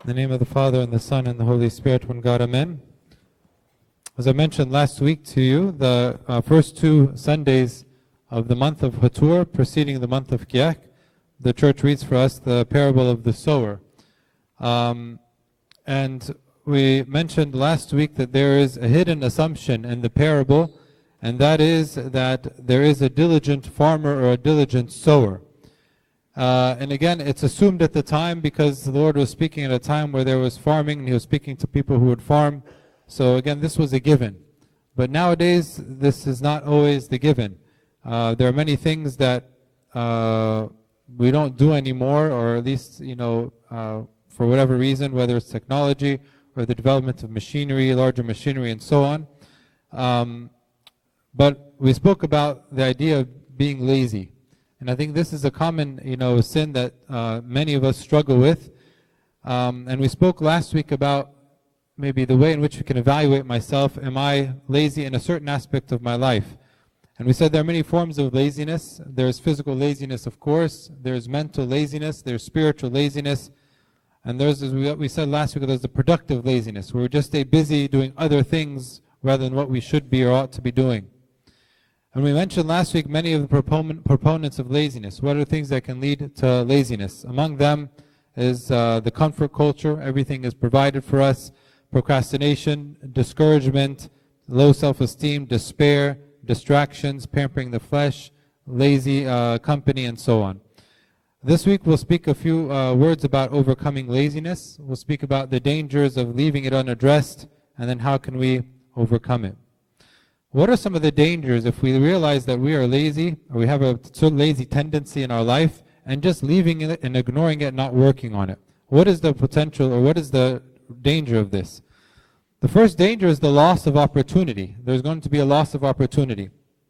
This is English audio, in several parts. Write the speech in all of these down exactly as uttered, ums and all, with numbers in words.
In the name of the Father, and the Son, and the Holy Spirit, one God, Amen. As I mentioned last week to you, the uh, first two Sundays of the month of Hatur, preceding the month of Kiyak, the church reads for us the parable of the sower. Um, and we mentioned last week that there is a hidden assumption in the parable, and that is that there is a diligent farmer or a diligent sower. Uh, and again, it's assumed at the time because the Lord was speaking at a time where there was farming, and He was speaking to people who would farm. So again, this was a given. But nowadays, this is not always the given. Uh, there are many things that uh, we don't do anymore, or at least, you know, uh, for whatever reason, whether it's technology or the development of machinery, larger machinery, and so on. Um, but we spoke about the idea of being lazy. And I think this is a common, you know, sin that uh, many of us struggle with. Um, and we spoke last week about maybe the way in which we can evaluate myself. Am I lazy in a certain aspect of my life? And we said there are many forms of laziness. There's physical laziness, of course. There's mental laziness. There's spiritual laziness. And there's, as we, we said last week, there's the productive laziness, where we just stay busy doing other things rather than what we should be or ought to be doing. And we mentioned last week many of the proponent, proponents of laziness. What are things that can lead to laziness? Among them is uh, the comfort culture. Everything is provided for us. Procrastination, discouragement, low self-esteem, despair, distractions, pampering the flesh, lazy uh, company, and so on. This week we'll speak a few uh, words about overcoming laziness. We'll speak about the dangers of leaving it unaddressed, and then how can we overcome it. What are some of the dangers if we realize that we are lazy, or we have a sort of lazy tendency in our life, and just leaving it and ignoring it, not working on it? What is the potential, or what is the danger of this? The first danger is the loss of opportunity. There's going to be a loss of opportunity.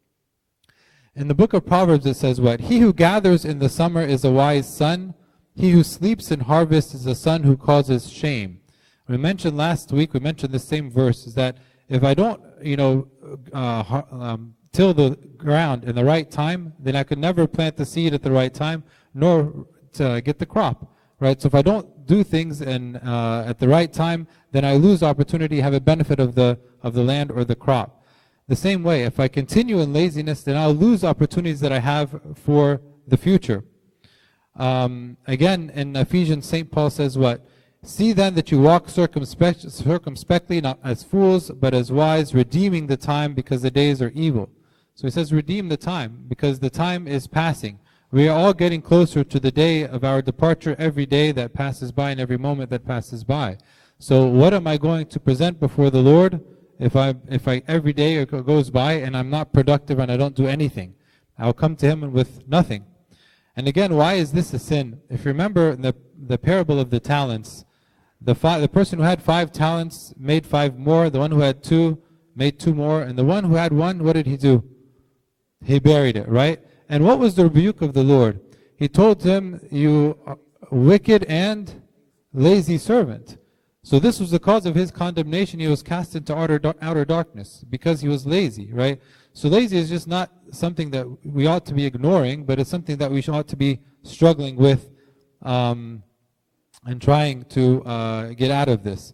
In the book of Proverbs it says what? He who gathers in the summer is a wise son. He who sleeps in harvest is a son who causes shame. We mentioned last week, we mentioned the same verse, is that if I don't, you know, uh, um, till the ground in the right time, then I could never plant the seed at the right time, nor to get the crop, right? So if I don't do things in, uh, at the right time, then I lose opportunity, have a benefit of the of the land or the crop. The same way, if I continue in laziness, then I'll lose opportunities that I have for the future. Um, again, in Ephesians, Saint Paul says what? See then that you walk circumspect, circumspectly, not as fools, but as wise, redeeming the time, because the days are evil. So he says, redeem the time, because the time is passing. We are all getting closer to the day of our departure, every day that passes by and every moment that passes by. So what am I going to present before the Lord if I, if I every day goes by and I'm not productive and I don't do anything? I'll come to Him with nothing. And again, why is this a sin? If you remember the, the parable of the talents, The, five, the person who had five talents made five more. The one who had two made two more. And the one who had one, what did he do? He buried it, right? And what was the rebuke of the Lord? He told him, you wicked and lazy servant. So this was the cause of his condemnation. He was cast into outer, outer darkness because he was lazy, right? So lazy is just not something that we ought to be ignoring, but it's something that we ought to be struggling with um, and trying to uh, get out of this.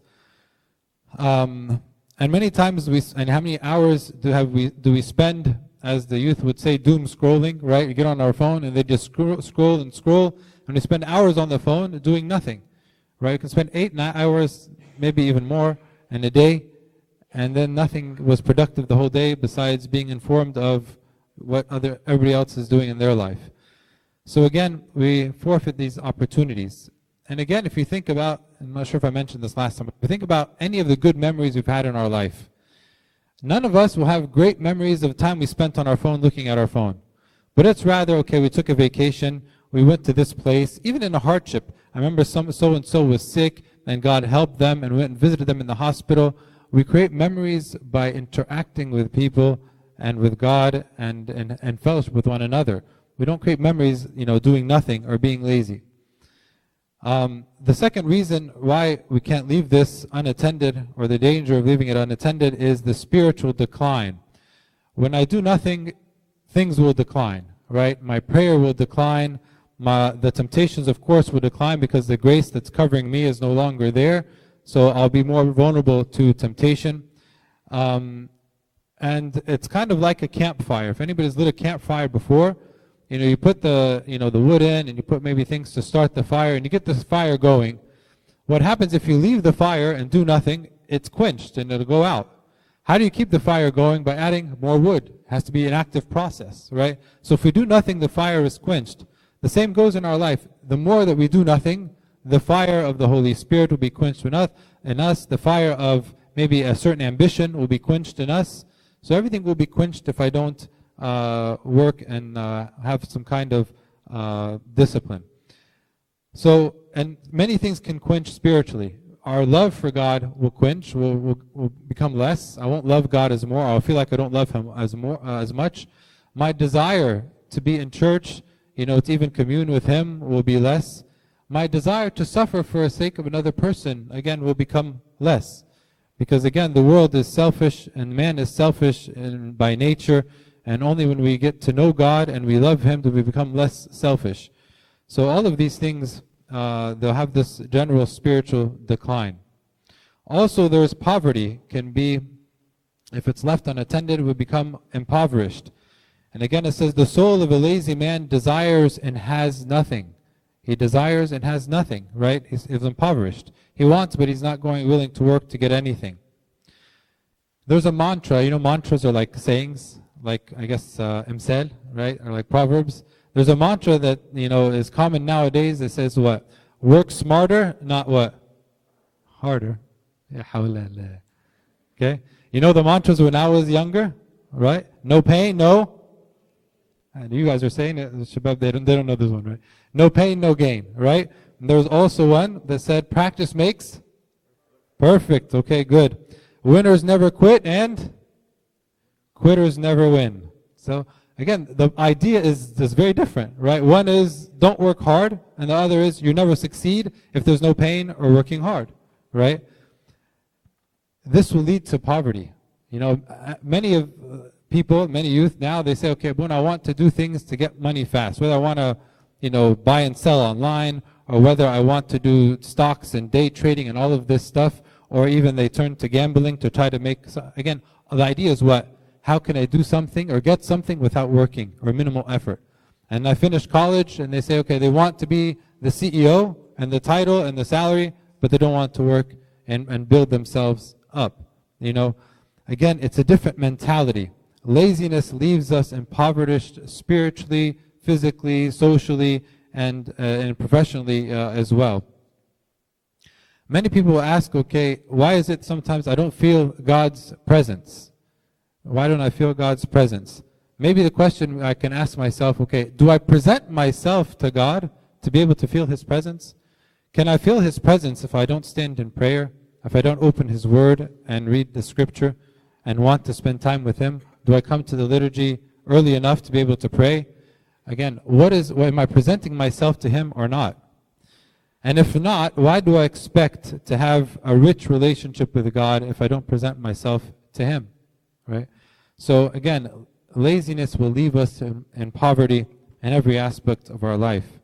Um, and many times we, and how many hours do have we do we spend, as the youth would say, doom scrolling, right? We get on our phone and they just scroll, scroll and scroll, and we spend hours on the phone doing nothing, right? You can spend eight, nine hours, maybe even more, in a day, and then nothing was productive the whole day besides being informed of what other everybody else is doing in their life. So again, we forfeit these opportunities. And again, if you think about, I'm not sure if I mentioned this last time, but if you think about any of the good memories we've had in our life, none of us will have great memories of time we spent on our phone looking at our phone. But it's rather, okay, we took a vacation, we went to this place, even in a hardship. I remember some so-and-so was sick, and God helped them, and went and visited them in the hospital. We create memories by interacting with people and with God and, and, and fellowship with one another. We don't create memories, you know, doing nothing or being lazy. Um, the second reason why we can't leave this unattended, or the danger of leaving it unattended, is the spiritual decline. When I do nothing, things will decline, right? My prayer will decline, My, the temptations, of course, will decline because the grace that's covering me is no longer there. So I'll be more vulnerable to temptation. Um, and it's kind of like a campfire. If anybody's lit a campfire before, you know, you put the, you know, the wood in and you put maybe things to start the fire and you get this fire going. What happens if you leave the fire and do nothing? It's quenched and it'll go out. How do you keep the fire going? By adding more wood. It has to be an active process, right? So if we do nothing, the fire is quenched. The same goes in our life. The more that we do nothing, the fire of the Holy Spirit will be quenched in us. In us, the fire of maybe a certain ambition will be quenched in us. So everything will be quenched if I don't uh, work and uh, have some kind of uh, discipline. So, and many things can quench spiritually. Our love for God will quench, will, will, will become less. I won't love God as more. I'll feel like I don't love Him as more uh, as much. My desire to be in church, you know, to even commune with Him will be less. My desire to suffer for the sake of another person, again, will become less. Because again, the world is selfish and man is selfish in, by nature, and only when we get to know God and we love Him do we become less selfish. So all of these things, uh, they'll have this general spiritual decline. Also, there's poverty, can be, if it's left unattended, will become impoverished. And again, it says, the soul of a lazy man desires and has nothing. He desires and has nothing, right? He's, he's impoverished. He wants, but he's not going willing to work to get anything. There's a mantra, you know, mantras are like sayings, like, I guess, uh, imsal, right? Or like proverbs. There's a mantra that, you know, is common nowadays that says what? Work smarter, not what? Harder. Okay? You know the mantras when I was younger, right? No pain, no. And you guys are saying it, Shabab, they don't, they don't know this one, right? No pain, no gain, right? And there was also one that said practice makes perfect. Okay, good. Winners never quit and quitters never win. So again, the idea is, is very different, right? One is don't work hard, and the other is you never succeed if there's no pain or working hard, right? This will lead to poverty. You know, many of people, many youth now, they say, okay, when I want to do things to get money fast, whether I want to, you know, buy and sell online, or whether I want to do stocks and day trading and all of this stuff, or even they turn to gambling to try to make, again, the idea is what? How can I do something or get something without working or minimal effort? And I finished college and they say, okay, they want to be the C E O and the title and the salary, but they don't want to work and, and build themselves up. You know, again, it's a different mentality. Laziness leaves us impoverished spiritually, physically, socially, and, uh, and professionally uh, as well. Many people will ask, okay, why is it sometimes I don't feel God's presence? Why don't I feel God's presence? Maybe the question I can ask myself, okay, do I present myself to God to be able to feel His presence? Can I feel His presence if I don't stand in prayer, if I don't open His Word and read the Scripture and want to spend time with Him? Do I come to the liturgy early enough to be able to pray? Again, what is, what, am I presenting myself to Him or not? And if not, why do I expect to have a rich relationship with God if I don't present myself to Him? Right? So again, laziness will leave us in, in poverty in every aspect of our life.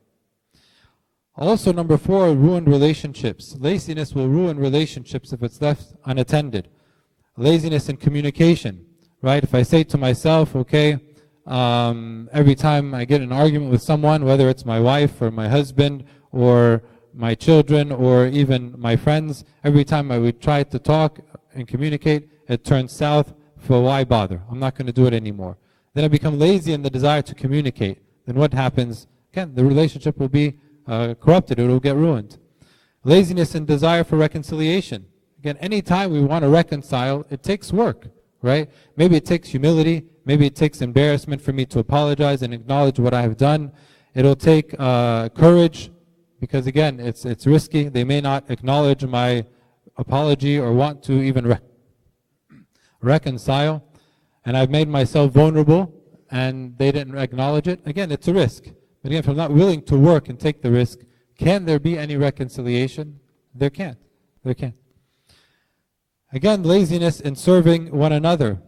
Also, number four, ruined relationships. Laziness will ruin relationships if it's left unattended. Laziness in communication, right? If I say to myself, okay, um, every time I get in an argument with someone, whether it's my wife or my husband or my children or even my friends, every time I would try to talk and communicate, it turns south. For why bother? I'm not going to do it anymore. Then I become lazy in the desire to communicate. Then what happens? Again, the relationship will be uh, corrupted. It will get ruined. Laziness and desire for reconciliation. Again, anytime we want to reconcile, it takes work, right? Maybe it takes humility. Maybe it takes embarrassment for me to apologize and acknowledge what I have done. It'll take uh, courage, because again, it's it's risky. They may not acknowledge my apology or want to even re reconcile, and I've made myself vulnerable and they didn't acknowledge it. Again, it's a risk. But again, if I'm not willing to work and take the risk, can there be any reconciliation? There can't. There can't. Again, laziness in serving one another.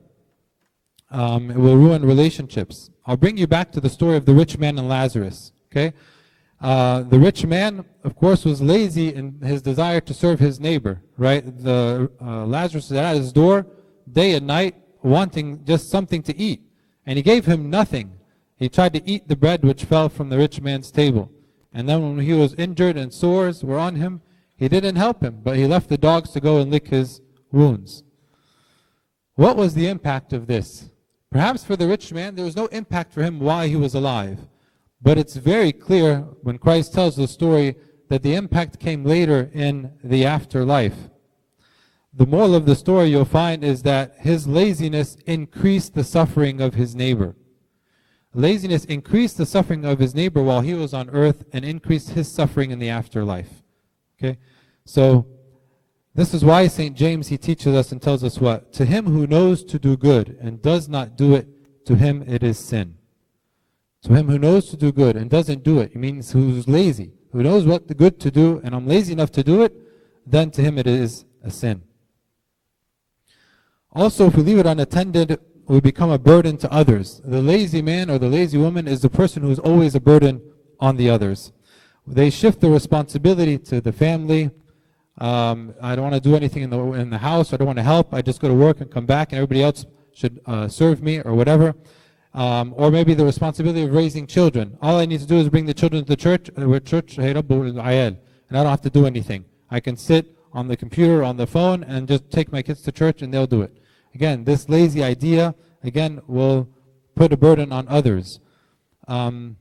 Um, it will ruin relationships. I'll bring you back to the story of the rich man and Lazarus. Okay, Uh, the rich man, of course, was lazy in his desire to serve his neighbor, right? The uh, Lazarus is at his door day and night wanting just something to eat. And he gave him nothing. He tried to eat the bread which fell from the rich man's table. And then when he was injured and sores were on him, he didn't help him, but he left the dogs to go and lick his wounds. What was the impact of this? Perhaps for the rich man, there was no impact for him while he was alive. But it's very clear when Christ tells the story that the impact came later in the afterlife. The moral of the story you'll find is that his laziness increased the suffering of his neighbor. Laziness increased the suffering of his neighbor while he was on earth and increased his suffering in the afterlife. Okay? So, this is why Saint James, he teaches us and tells us what? To him who knows to do good and does not do it, to him it is sin. To him who knows to do good and doesn't do it, it means who's lazy, who knows what the good to do and I'm lazy enough to do it, then to him it is a sin. Also, if we leave it unattended, we become a burden to others. The lazy man or the lazy woman is the person who is always a burden on the others. They shift the responsibility to the family. Um, I don't want to do anything in the, in the house. I don't want to help. I just go to work and come back and everybody else should uh, serve me or whatever. Um, or maybe the responsibility of raising children. All I need to do is bring the children to the church, uh, church and I don't have to do anything. I can sit on the computer, on the phone, and just take my kids to church and they'll do it. Again, this lazy idea, again, will put a burden on others. Um,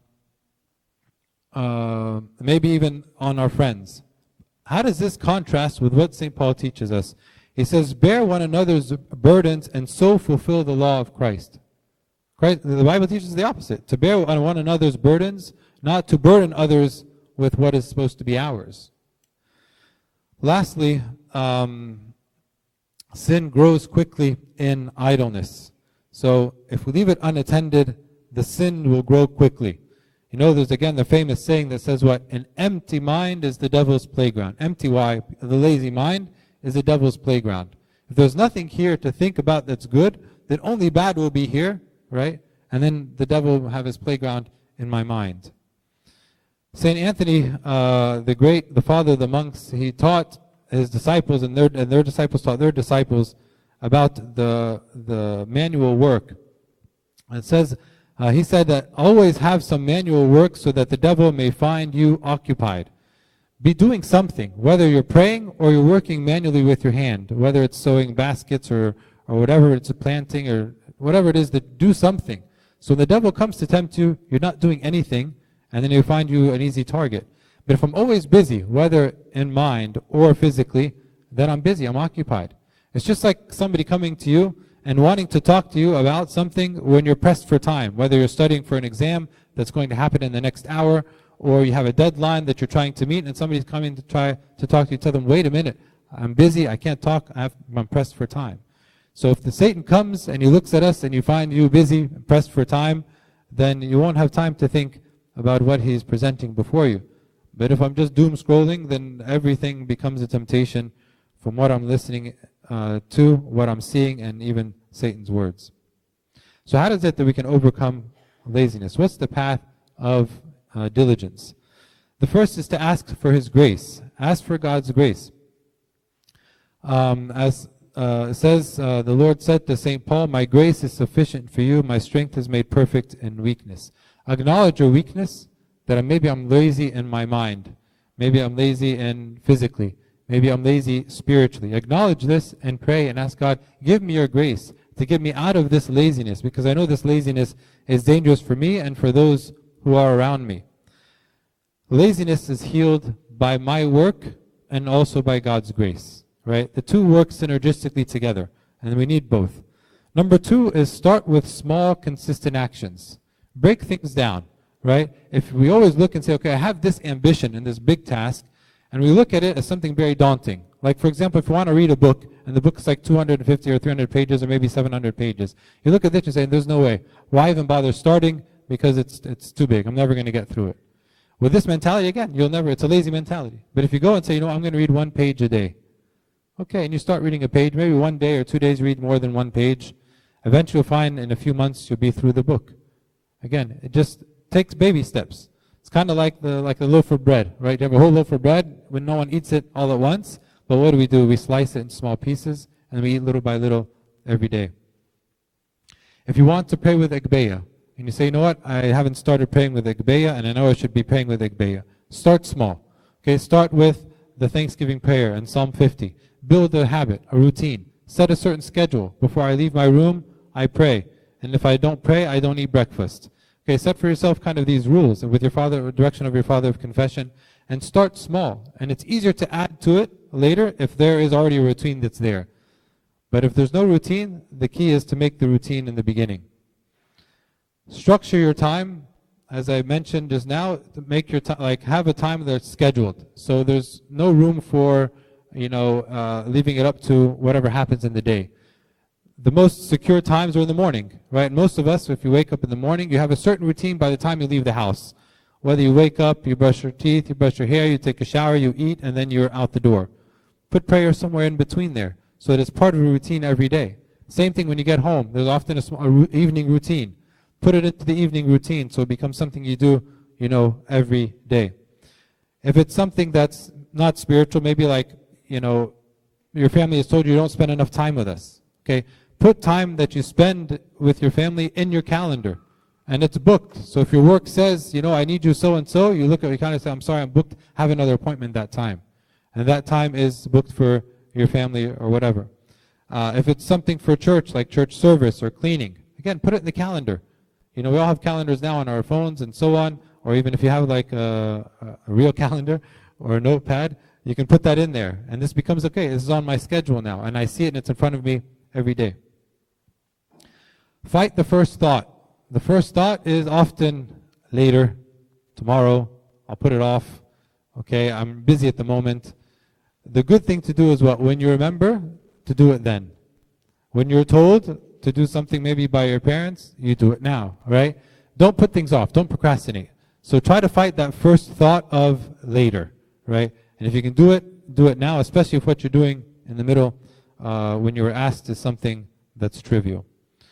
uh, maybe even on our friends. How does this contrast with what Saint Paul teaches us? He says, bear one another's burdens and so fulfill the law of Christ. Christ, the Bible teaches the opposite, to bear one another's burdens, not to burden others with what is supposed to be ours. Lastly, um, sin grows quickly in idleness. So if we leave it unattended, the sin will grow quickly. You know, there's again the famous saying that says what? An empty mind is the devil's playground. Empty, why? The lazy mind is the devil's playground. If there's nothing here to think about that's good, then only bad will be here. Right? And then the devil will have his playground in my mind. Saint Anthony, uh, the great, the father of the monks, he taught his disciples and their, and their disciples taught their disciples about the, the manual work. It says, uh, he said that always have some manual work so that the devil may find you occupied. Be doing something, whether you're praying or you're working manually with your hand, whether it's sewing baskets or, or whatever, it's planting or whatever it is, that do something. So the devil comes to tempt you, you're not doing anything, and then he'll find you an easy target. But if I'm always busy, whether in mind or physically, then I'm busy, I'm occupied. It's just like somebody coming to you and wanting to talk to you about something when you're pressed for time, whether you're studying for an exam that's going to happen in the next hour, or you have a deadline that you're trying to meet and somebody's coming to try to talk to you, tell them, wait a minute, I'm busy, I can't talk, I have, I'm pressed for time. So if the Satan comes and he looks at us and you find you busy, pressed for time, then you won't have time to think about what he's presenting before you. But if I'm just doom scrolling, then everything becomes a temptation from what I'm listening uh, to, what I'm seeing, and even Satan's words. So how is it that we can overcome laziness? What's the path of uh, diligence? The first is to ask for his grace. Ask for God's grace. Um, as Uh, it says, uh, the Lord said to Saint Paul, my grace is sufficient for you, my strength is made perfect in weakness. Acknowledge your weakness, that maybe I'm lazy in my mind, maybe I'm lazy in physically, maybe I'm lazy spiritually. Acknowledge this and pray and ask God, give me your grace to get me out of this laziness, because I know this laziness is dangerous for me and for those who are around me. Laziness is healed by my work and also by God's grace. Right? The two work synergistically together, and we need both. Number two is start with small, consistent actions. Break things down, right? If we always look and say, okay, I have this ambition and this big task, and we look at it as something very daunting. Like, for example, if you want to read a book, and the book is like two hundred fifty or three hundred pages, or maybe seven hundred pages, you look at this and say, there's no way. Why even bother starting? Because it's, it's too big. I'm never going to get through it. With this mentality, again, you'll never, it's a lazy mentality. But if you go and say, you know, I'm going to read one page a day, okay, and you start reading a page, maybe one day or two days read more than one page. Eventually you'll find in a few months you'll be through the book. Again, it just takes baby steps. It's kind of like the like a loaf of bread, right? You have a whole loaf of bread when no one eats it all at once. But what do we do? We slice it in small pieces and we eat little by little every day. If you want to pray with Igbeya, and you say, you know what, I haven't started praying with Igbeya, and I know I should be praying with Igbeya. Start small. Okay, start with the Thanksgiving prayer and Psalm fifty. Build a habit, a routine. Set a certain schedule. Before I leave my room, I pray. And if I don't pray, I don't eat breakfast. Okay, set for yourself kind of these rules with your father, direction of your father of confession, and start small. And it's easier to add to it later if there is already a routine that's there. But if there's no routine, the key is to make the routine in the beginning. Structure your time, as I mentioned just now, to make your time, like have a time that's scheduled. So there's no room for, you know, uh, leaving it up to whatever happens in the day. The most secure times are in the morning, right? Most of us, if you wake up in the morning, you have a certain routine by the time you leave the house. Whether you wake up, you brush your teeth, you brush your hair, you take a shower, you eat, and then you're out the door. Put prayer somewhere in between there, so that it's part of a routine every day. Same thing when you get home. There's often a, small, a evening routine. Put it into the evening routine so it becomes something you do, you know, every day. If it's something that's not spiritual, maybe like, you know, your family has told you you don't spend enough time with us. Okay, put time that you spend with your family in your calendar. And it's booked. So if your work says, you know, I need you so-and-so, you look at your calendar and say, I'm sorry, I'm booked, have another appointment that time. And that time is booked for your family or whatever. Uh, if it's something for church, like church service or cleaning, again, put it in the calendar. You know, we all have calendars now on our phones and so on, or even if you have like a, a real calendar or a notepad, you can put that in there. And this becomes, okay, this is on my schedule now, and I see it and it's in front of me every day. Fight the first thought. The first thought is often later, tomorrow, I'll put it off, okay, I'm busy at the moment. The good thing to do is what? When you remember, to do it then. When you're told to do something maybe by your parents, you do it now, right? Don't put things off, don't procrastinate. So try to fight that first thought of later, right? And if you can do it, do it now, especially if what you're doing in the middle uh, when you were asked is something that's trivial.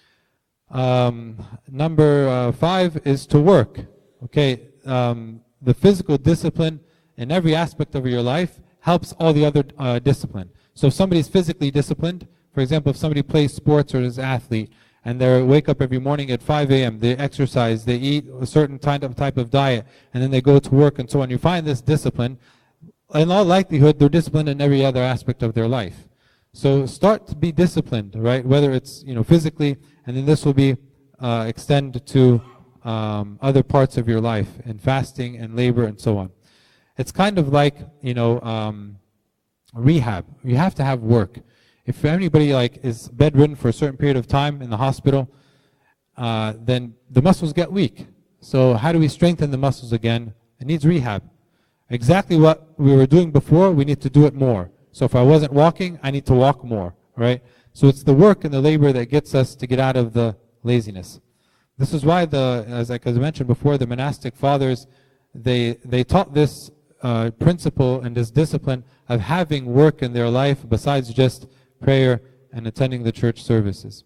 Um, number uh, five is to work. Okay, um, the physical discipline in every aspect of your life helps all the other uh, discipline. So if somebody's physically disciplined, for example, if somebody plays sports or is an athlete, and they wake up every morning at five A M, they exercise, they eat a certain type of, type of diet, and then they go to work and so on. You find this discipline, in all likelihood, they're disciplined in every other aspect of their life. So start to be disciplined, right? Whether it's, you know, physically, and then this will be uh, extend to um, other parts of your life, in fasting and labor and so on. It's kind of like, you know, um, rehab. You have to have work. If anybody like is bedridden for a certain period of time in the hospital, uh, then the muscles get weak. So how do we strengthen the muscles again? It needs rehab. Exactly what we were doing before, we need to do it more. So if I wasn't walking, I need to walk more, right? So it's the work and the labor that gets us to get out of the laziness. This is why, the, as I mentioned before, the monastic fathers, they, they taught this uh, principle and this discipline of having work in their life besides just prayer and attending the church services.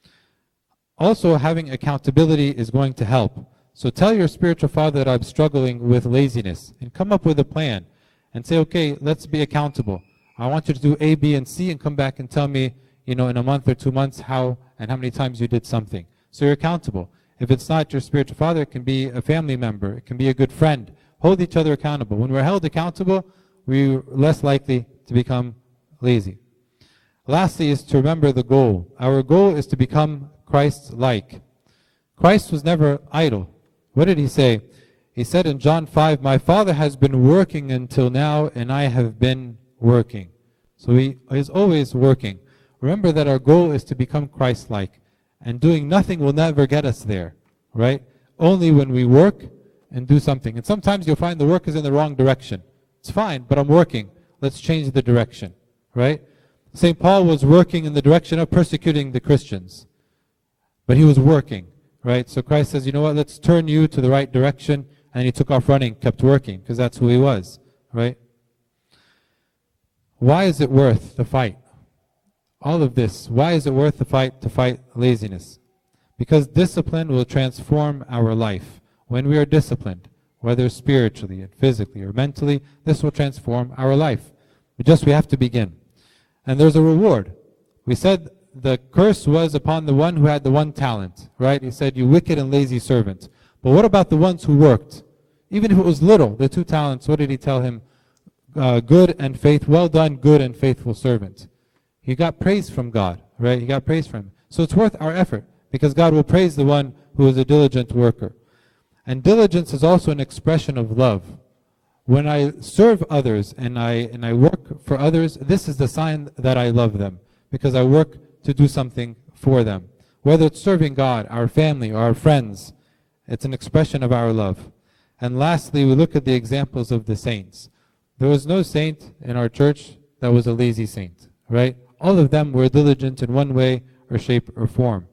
Also, having accountability is going to help. So tell your spiritual father that I'm struggling with laziness, and come up with a plan and say, okay, let's be accountable. I want you to do A, B, and C, and come back and tell me, you know, in a month or two months how and how many times you did something. So you're accountable. If it's not your spiritual father, it can be a family member, it can be a good friend. Hold each other accountable. When we're held accountable, we're less likely to become lazy. Lastly is to remember the goal. Our goal is to become Christ-like. Christ was never idle. What did he say? He said in John five, my Father has been working until now, and I have been working. So he is always working. Remember that our goal is to become Christ-like. And doing nothing will never get us there, right? Only when we work and do something. And sometimes you'll find the work is in the wrong direction. It's fine, but I'm working. Let's change the direction, right? Saint Paul was working in the direction of persecuting the Christians. But he was working, right? So Christ says, you know what, let's turn you to the right direction. And he took off running, kept working, because that's who he was, right? Why is it worth the fight? All of this, why is it worth the fight to fight laziness? Because discipline will transform our life. When we are disciplined, whether spiritually and physically or mentally, this will transform our life. But just we have to begin. And there's a reward. We said the curse was upon the one who had the one talent, right? He said, you wicked and lazy servant. But what about the ones who worked? Even if it was little, the two talents, what did he tell him? Uh, good and faith, well done, good and faithful servant. He got praise from God, right? He got praise from him. So it's worth our effort, because God will praise the one who is a diligent worker. And diligence is also an expression of love. When I serve others and I and I work for others, this is the sign that I love them, because I work to do something for them. Whether it's serving God, our family, or our friends, it's an expression of our love. And lastly, we look at the examples of the saints. There was no saint in our church that was a lazy saint, right? All of them were diligent in one way or shape or form.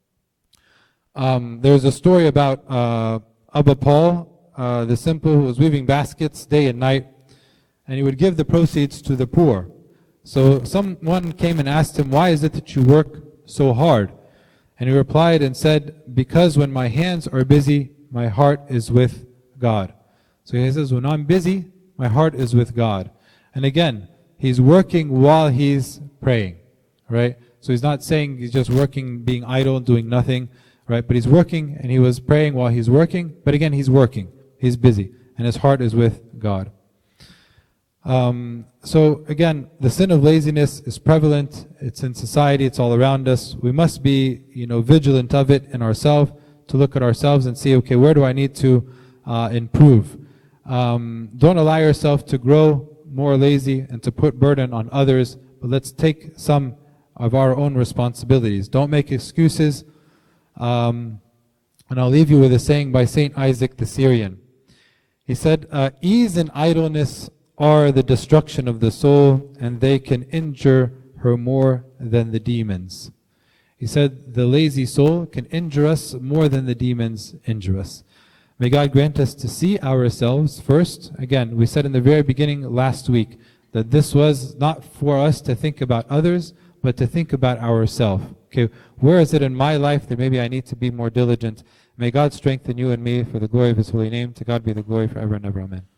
Um, there's a story about uh, Abba Paul, uh, the simple, who was weaving baskets day and night, and he would give the proceeds to the poor. So someone came and asked him, why is it that you work so hard? And he replied and said, because when my hands are busy, my heart is with God. So he says, when I'm busy, my heart is with God. And again, he's working while he's praying, right? So he's not saying he's just working, being idle, doing nothing, right? But he's working, and he was praying while he's working. But again, he's working. He's busy. And his heart is with God. Um, so again, the sin of laziness is prevalent. It's in society. It's all around us. We must be, you know, vigilant of it in ourselves, to look at ourselves and see, okay, where do I need to uh, improve? Um, don't allow yourself to grow more lazy and to put burden on others, but let's take some of our own responsibilities. Don't make excuses. Um, and I'll leave you with a saying by Saint Isaac the Syrian. He said, uh, ease and idleness are the destruction of the soul, and they can injure her more than the demons. He said, the lazy soul can injure us more than the demons injure us. May God grant us to see ourselves first. Again, we said in the very beginning last week that this was not for us to think about others, but to think about ourselves. Okay, where is it in my life that maybe I need to be more diligent? May God strengthen you and me for the glory of His holy name. To God be the glory forever and ever. Amen.